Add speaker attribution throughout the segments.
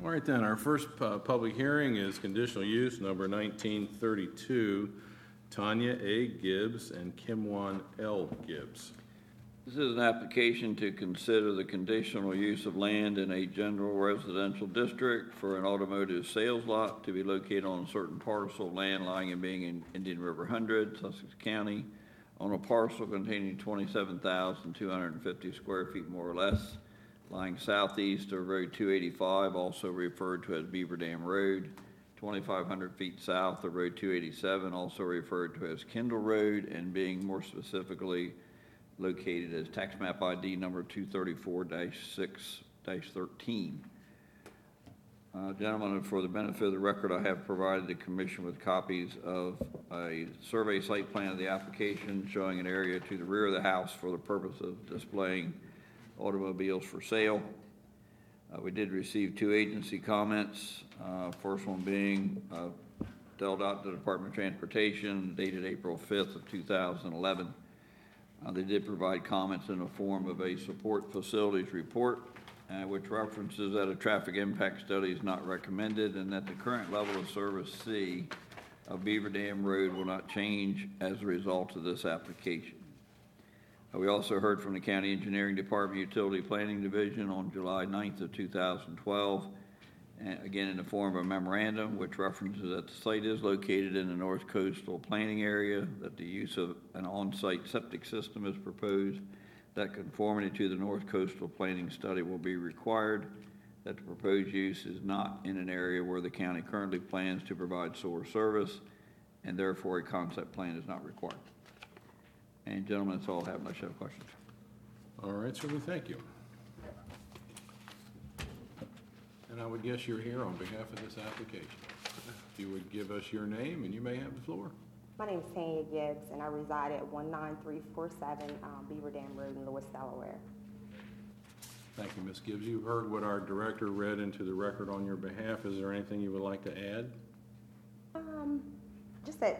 Speaker 1: All right, then, our first public hearing is conditional use number 1932, Tanya A. Gibbs and Kimwan L. Gibbs.
Speaker 2: This is an application to consider the conditional use of land in a general residential district for an automotive sales lot to be located on a certain parcel of land lying and being in Indian River 100, Sussex County, on a parcel containing 27,250 square feet more or less, lying southeast of Road 285, also referred to as Beaver Dam Road, 2,500 feet south of Road 287, also referred to as Kendall Road, and being more specifically located as tax map ID number 234-6-13. Gentlemen, for the benefit of the record, I have provided the Commission with copies of a survey site plan of the application showing an area to the rear of the house for the purpose of displaying automobiles for sale. We did receive 2 agency comments. First one being dealt out to the Department of Transportation, dated April 5th of 2011. They did provide comments in the form of a support facilities report, which references that a traffic impact study is not recommended and that the current level of service C of Beaver Dam Road will not change as a result of this application. We also heard from the County Engineering Department Utility Planning Division on July 9th of 2012, and again in the form of a memorandum which references that the site is located in the North Coastal Planning Area, that the use of an on-site septic system is proposed, that conformity to the North Coastal Planning Study will be required, that the proposed use is not in an area where the county currently plans to provide sewer service, and therefore a concept plan is not required. And gentlemen, that's all I have unless you have questions.
Speaker 1: All right, sir, we thank you. And I would guess you're here on behalf of this application. If you would give us your name, and you may have the floor.
Speaker 3: My name is Tanya Gibbs, and I reside at 19347 Beaver Dam Road in Lewis, Delaware.
Speaker 1: Thank you, Ms. Gibbs. You've heard what our director read into the record on your behalf. Is there anything you would like to add?
Speaker 3: Just that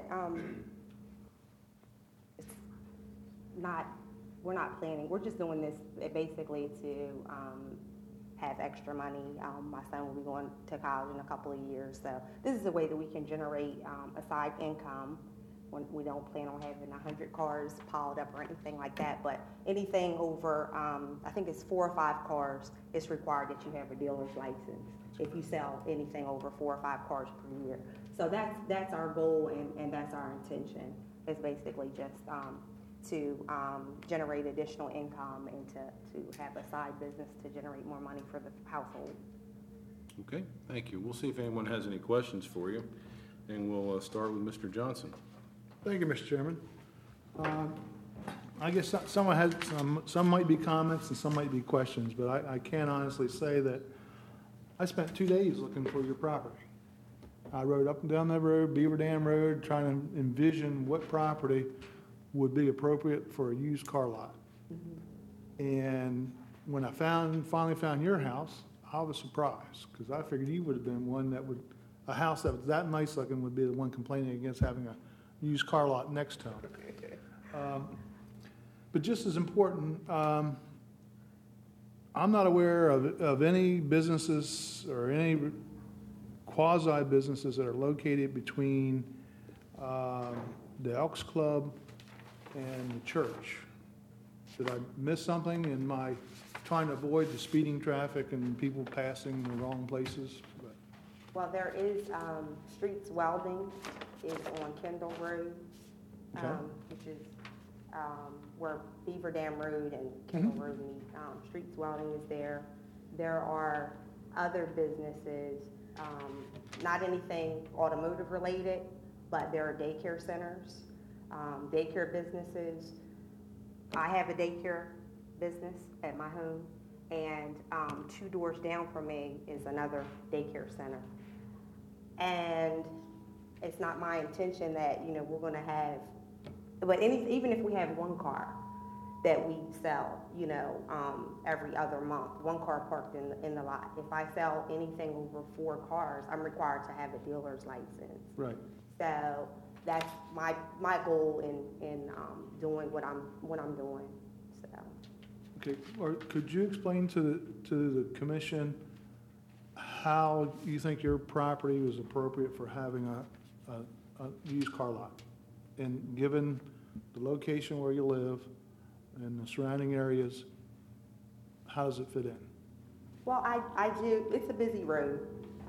Speaker 3: we're not planning. We're just doing this basically to have extra money. My son will be going to college in a couple of years, so this is a way that we can generate a side income when we don't plan on having 100 cars piled up or anything like that. But anything over, I think it's 4 or 5 cars, it's required that you have a dealer's license if you sell anything over 4 or 5 cars per year. So that's our goal, and that's our intention. Is basically just to generate additional income and to have a side business to generate more money for the household.
Speaker 1: Okay, thank you. We'll see if anyone has any questions for you, and we'll start with Mr. Johnson.
Speaker 4: Thank you, Mr. Chairman. I guess someone has some might be comments and some might be questions, but I can honestly say that I spent 2 days looking for your property. I rode up and down that road, Beaver Dam Road, trying to envision what property would be appropriate for a used car lot. Mm-hmm. And when I finally found your house, I was surprised because I figured you would have been one that would, a house that was that nice looking would be the one complaining against having a used car lot next to them. But just as important, I'm not aware of any businesses or any quasi-businesses that are located between the Elks Club and the church. Did I miss something in my trying to avoid the speeding traffic and people passing the wrong places?
Speaker 3: Well, there is Streets Welding is on Kendall Road,
Speaker 4: okay.
Speaker 3: Which is where Beaver Dam Road and Kendall mm-hmm. Road meet. Streets Welding is there. There are other businesses, not anything automotive related, but there are daycare centers, daycare businesses. I have a daycare business at my home, and 2 doors down from me is another daycare center. And it's not my intention that, we're going to have, but even if we have 1 car that we sell, every other month, 1 car parked in the lot. If I sell anything over 4 cars, I'm required to have a dealer's license.
Speaker 4: Right.
Speaker 3: So that's my goal in doing what I'm doing. So.
Speaker 4: Okay. Or could you explain to the commission how you think your property was appropriate for having a used car lot. And given the location where you live and the surrounding areas, how does it fit in?
Speaker 3: Well, I do, it's a busy road,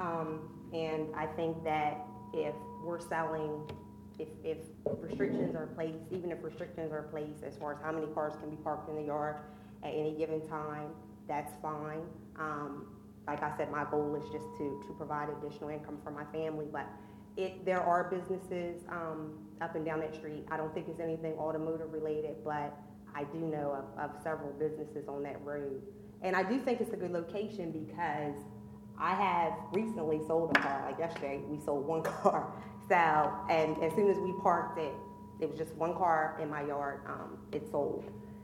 Speaker 3: and I think that if we're selling, if restrictions are placed, even if restrictions are placed as far as how many cars can be parked in the yard at any given time, that's fine. Like I said, my goal is just to provide additional income for my family, but there are businesses up and down that street. I don't think it's anything automotive related, but I do know of several businesses on that road. And I do think it's a good location because I have recently sold a car. Like yesterday, we sold one car. So, and as soon as we parked it, it was just one car in my yard, it sold.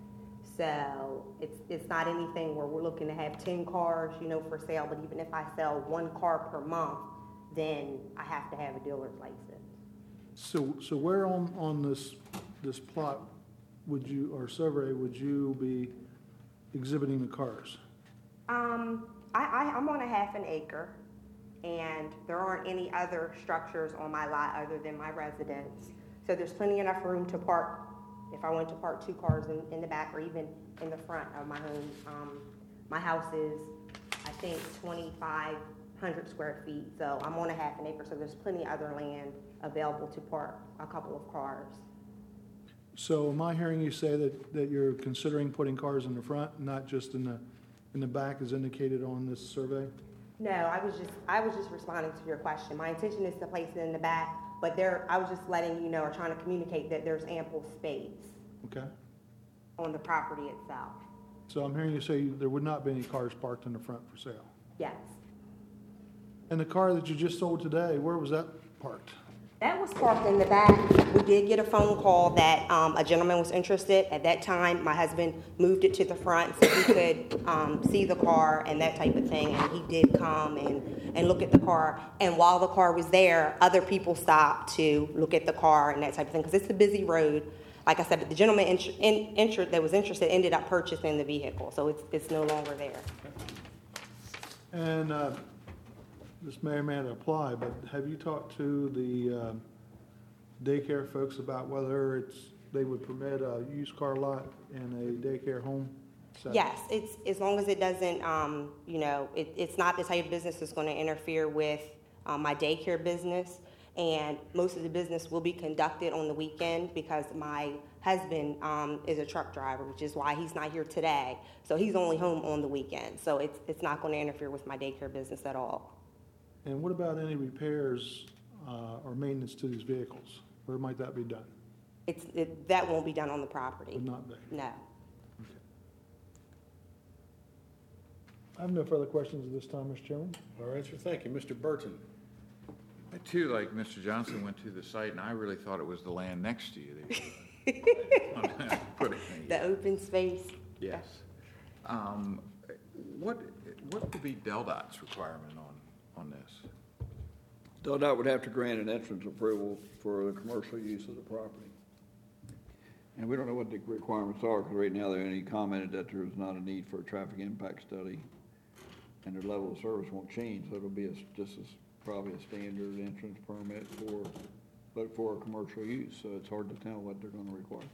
Speaker 3: So it's not anything where we're looking to have 10 cars, for sale, but even if I sell one car per month, then I have to have a dealer's license.
Speaker 4: So where on this plot would you, or survey, would you be exhibiting the cars?
Speaker 3: I'm on a half an acre, and there aren't any other structures on my lot other than my residence. So there's plenty enough room to park, if I wanted to park 2 cars in the back or even in the front of my home. My house is, I think, 2,500 square feet, so I'm on a half an acre, so there's plenty other land available to park a couple of cars.
Speaker 4: So am I hearing you say that you're considering putting cars in the front, not just in the back as indicated on this survey?
Speaker 3: No, I was just responding to your question. My intention is to place it in the back, but I was just letting you know, or trying to communicate that there's ample space
Speaker 4: Okay.
Speaker 3: on the property itself.
Speaker 4: So I'm hearing you say there would not be any cars parked in the front for sale.
Speaker 3: Yes.
Speaker 4: And the car that you just sold today, where was that parked?
Speaker 3: That was parked in the back. We did get a phone call that a gentleman was interested. At that time, my husband moved it to the front so he could see the car and that type of thing. And he did come and look at the car. And while the car was there, other people stopped to look at the car and that type of thing because it's a busy road. Like I said, but the gentleman that was interested ended up purchasing the vehicle, so it's no longer there.
Speaker 4: And this may or may not apply, but have you talked to the daycare folks about whether they would permit a used car lot in a daycare home?
Speaker 3: Yes, it's as long as it doesn't, it's not the type of business that's going to interfere with my daycare business. And most of the business will be conducted on the weekend because my husband is a truck driver, which is why he's not here today. So he's only home on the weekend. So it's not going to interfere with my daycare business at all.
Speaker 4: And what about any repairs or maintenance to these vehicles? Where might that be done?
Speaker 3: That won't be done on the property.
Speaker 4: Would not be?
Speaker 3: No.
Speaker 4: Okay. I have no further questions at this time, Mr. Chairman.
Speaker 1: All right, sir, thank you. Mr. Burton?
Speaker 5: I too, like Mr. Johnson, went to the site, and I really thought it was the land next to you.
Speaker 3: The open space.
Speaker 5: Yes. What would be DelDOT's requirement on this?
Speaker 2: DelDOT would have to grant an entrance approval for the commercial use of the property. And we don't know what the requirements are, because right now they only commented that there's not a need for a traffic impact study, and their level of service won't change, so it'll be probably a standard entrance permit for a commercial use, so it's hard to tell what they're going to require.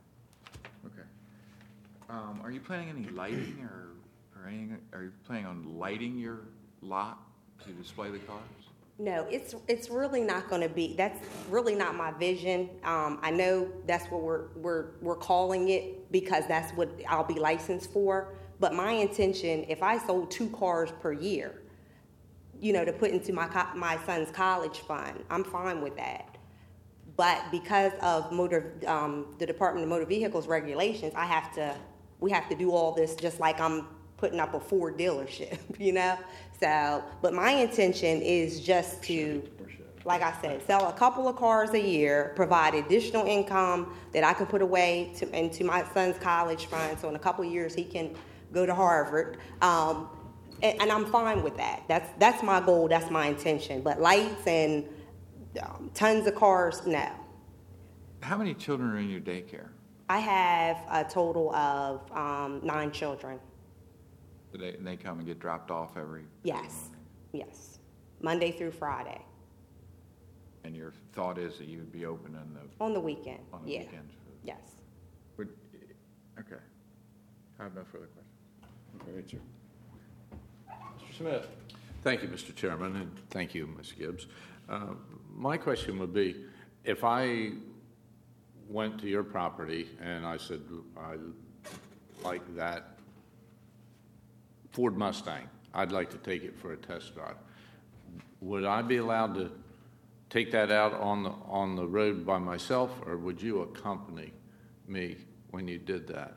Speaker 5: Okay. Are you planning any lighting or anything? Are you planning on lighting your lot to display the cars?
Speaker 3: No, it's really not going to be. That's really not my vision. I know that's what we're calling it because that's what I'll be licensed for. But my intention, if I sold 2 cars per year, to put into my son's college fund, I'm fine with that. But because of the Department of Motor Vehicles regulations, we have to do all this just like I'm putting up a Ford dealership, So, but my intention is just to, like I said, sell a couple of cars a year, provide additional income that I can put away into my son's college fund. So in a couple of years, he can go to Harvard. And I'm fine with that. That's my goal. That's my intention. But lights and tons of cars, no.
Speaker 5: How many children are in your daycare?
Speaker 3: I have a total of 9 children.
Speaker 5: They come and get dropped off every?
Speaker 3: Yes. Yes, Monday through Friday,
Speaker 5: And your thought is that you would be open
Speaker 3: on the weekend,
Speaker 5: on the
Speaker 3: yeah,
Speaker 5: weekends?
Speaker 3: yes.
Speaker 5: Would, okay. I have no further questions.
Speaker 1: All right, sir. Mr. Smith?
Speaker 6: Thank you, Mr. Chairman, and thank you, Ms. Gibbs. My question would be, if I went to your property and I said, I like that Ford Mustang, I'd like to take it for a test drive, would I be allowed to take that out on the road by myself, or would you accompany me when you did that?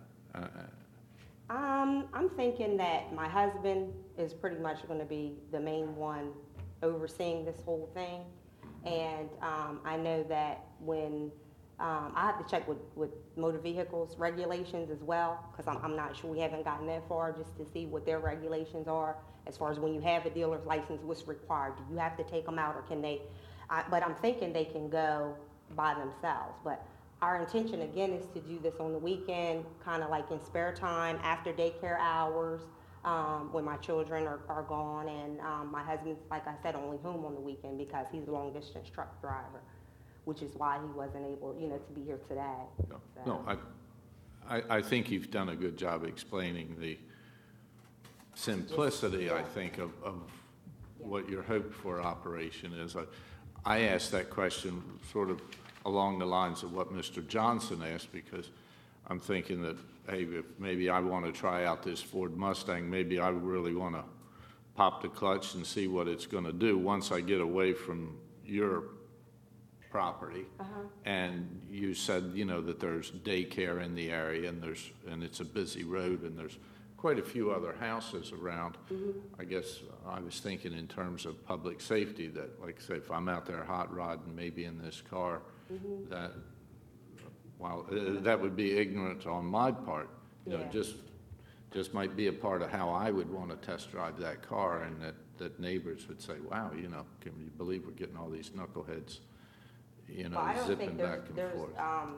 Speaker 3: I'm thinking that my husband is pretty much going to be the main one overseeing this whole thing. And I know that when, I have to check with motor vehicles regulations as well, because I'm not sure, we haven't gotten that far, just to see what their regulations are as far as when you have a dealer's license, what's required. Do you have to take them out, or can they, but I'm thinking they can go by themselves. But our intention, again, is to do this on the weekend, kind of like in spare time, after daycare hours, when my children are gone. And my husband's, like I said, only home on the weekend because he's a long-distance truck driver, which is why he wasn't able, to be here today.
Speaker 6: No, I think you've done a good job explaining the simplicity, I think, of what your hoped for operation is. I asked that question sort of along the lines of what Mr. Johnson asked, because I'm thinking that, hey, if maybe I want to try out this Ford Mustang, maybe I really want to pop the clutch and see what it's going to do once I get away from your property. And you said, that there's daycare in the area, and it's a busy road, and there's quite a few other houses around. I guess I was thinking in terms of public safety, that, like I say, if I'm out there hot rodding, maybe in this car, that while that would be ignorant on my part, just might be a part of how I would want to test drive that car, and that neighbors would say, wow, can you believe we're getting all these knuckleheads,
Speaker 3: Well, I don't
Speaker 6: zipping
Speaker 3: think
Speaker 6: back and
Speaker 3: there's
Speaker 6: forth.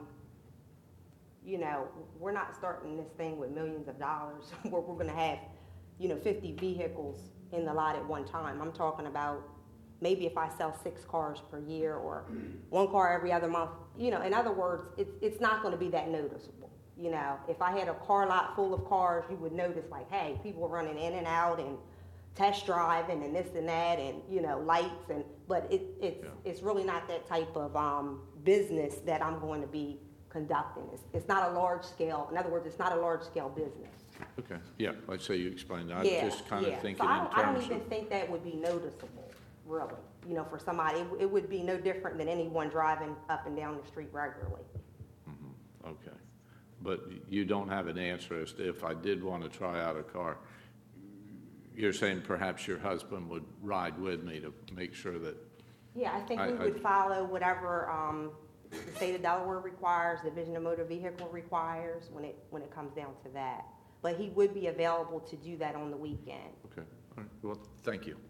Speaker 3: we're not starting this thing with millions of dollars where we're going to have, 50 vehicles in the lot at one time. I'm talking about maybe if I sell 6 cars per year, or 1 car every other month. In other words, it's not going to be that noticeable. If I had a car lot full of cars, you would notice, like, hey, people are running in and out and test driving and this and that, and lights, but it's really not that type of business that I'm going to be conducting. It's not a large scale. In other words, it's not a large scale business.
Speaker 6: Okay, yeah, like say you explained that. I was just kind of thinking
Speaker 3: So I don't
Speaker 6: in
Speaker 3: even
Speaker 6: terms
Speaker 3: think that would be noticeable, really. For somebody, it would be no different than anyone driving up and down the street regularly.
Speaker 6: of, okay. But you don't have an answer as to if I did want to try out a car. You're saying perhaps your husband would ride with me to make sure that,
Speaker 3: Yeah, I think we would follow whatever the state of Delaware requires, the Division of Motor Vehicle requires, when it comes down to that. But he would be available to do that on the weekend.
Speaker 6: okay, all right, well, thank you.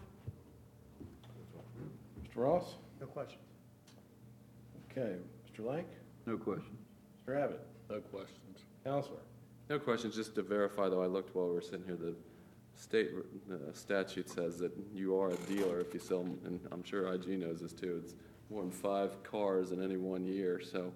Speaker 1: Mr. Ross?
Speaker 4: No question.
Speaker 1: Okay. Mr. Lank?
Speaker 2: No question.
Speaker 1: Mr. Abbott?
Speaker 7: No questions.
Speaker 1: Counselor?
Speaker 7: No questions, just to verify, though, I looked while we were sitting here, the state statute says that you are a dealer if you sell, and I'm sure IG knows this too, it's more than 5 cars in any 1 year, so,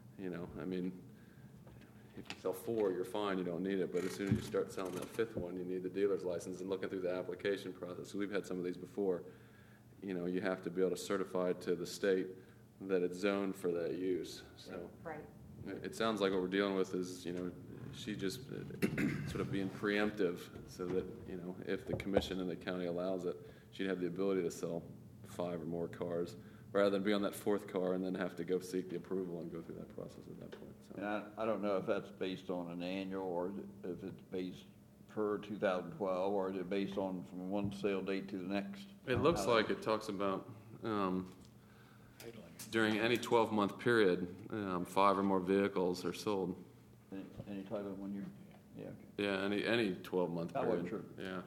Speaker 7: if you sell 4, you're fine, you don't need it, but as soon as you start selling that 5th one, you need the dealer's license. And looking through the application process, we've had some of these before, you have to be able to certify to the state that it's zoned for that use, so.
Speaker 3: Right.
Speaker 7: It sounds like what we're dealing with is, she just sort of being preemptive so that, if the commission and the county allows it, she'd have the ability to sell 5 or more cars rather than be on that 4th car and then have to go seek the approval and go through that process at that point. So.
Speaker 2: And I don't know if that's based on an annual, or if it's based per 2012, or is it based on from one sale date to the next?
Speaker 7: It looks like it talks about during any 12-month period, 5 or more vehicles are sold.
Speaker 2: Any type of 1 year? Yeah, okay.
Speaker 7: Yeah, any 12-month
Speaker 2: That
Speaker 7: period.
Speaker 2: wasn't true.
Speaker 7: Yeah.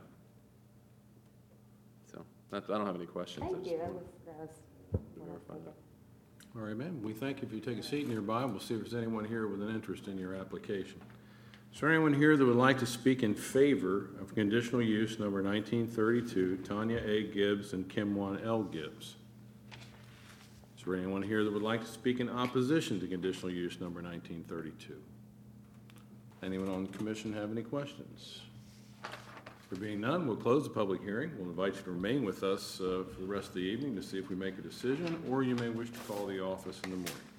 Speaker 7: So I don't have any questions. I
Speaker 3: Thank
Speaker 7: just
Speaker 3: you. That
Speaker 7: wanted
Speaker 3: was what I was
Speaker 7: verify
Speaker 3: thinking.
Speaker 1: All right, ma'am. We thank you if you take a seat nearby, and we'll see if there's anyone here with an interest in your application. Is there anyone here that would like to speak in favor of conditional use number 1932, Tanya A. Gibbs and Kim-Wan L. Gibbs? Is there anyone here that would like to speak in opposition to conditional use number 1932? Anyone on the commission have any questions? There being none, we'll close the public hearing. We'll invite you to remain with us for the rest of the evening to see if we make a decision, or you may wish to call the office in the morning.